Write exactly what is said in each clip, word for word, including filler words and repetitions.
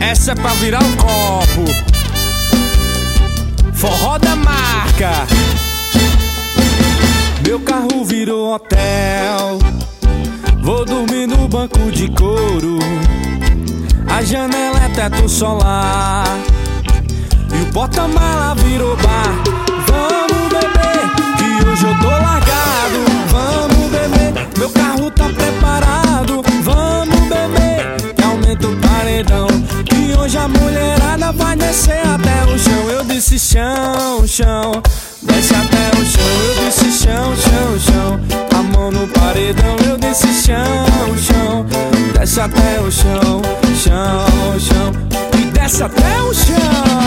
Essa é pra virar um copo. Forró da marca. Meu carro virou hotel. Vou dormir no banco de couro. A janela é teto solar. E o porta-mala virou bar. Vamos beber, que hoje eu tô largado. Vamos beber, meu carro tá preparado. Vamos beber, que aumenta o paredão. Que hoje a mulherada vai descer até o chão. Eu disse chão, chão, desce até o chão. Eu disse chão, chão, chão, a mão no paredão. Eu disse chão, chão, desce até o chão. Chão, chão, e desce até o chão.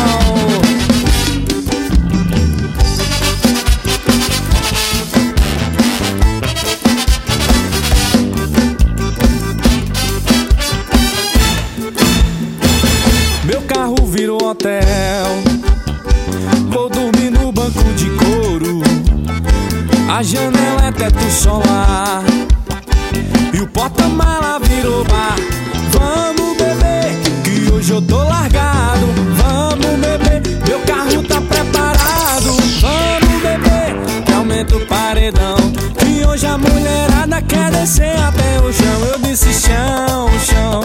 Meu carro virou hotel. Vou dormir no banco de couro. A janela é teto solar. E o porta-mala virou bar. Vamos beber, que hoje eu tô largado. Vamos beber, meu carro tá preparado. Vamos beber, que aumenta o paredão. Que hoje a mulherada quer descer até o chão. Eu disse chão, chão,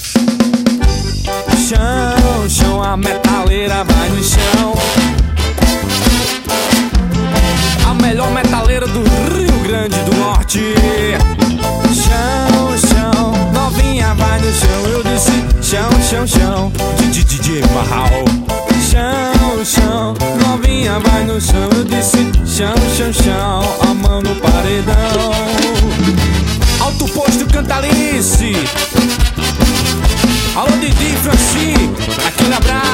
chão, chão, a metaleira vai no chão. A melhor metaleira do Rio Grande do Norte. Chão, chão, novinha vai no chão. Eu disse chão, chão, chão, D J Marral. Chão, chão, novinha vai no chão. Eu disse chão, chão, chão, a mão no paredão. Alto Posto Cantalice. Alô Didi Franci, aquele abraço.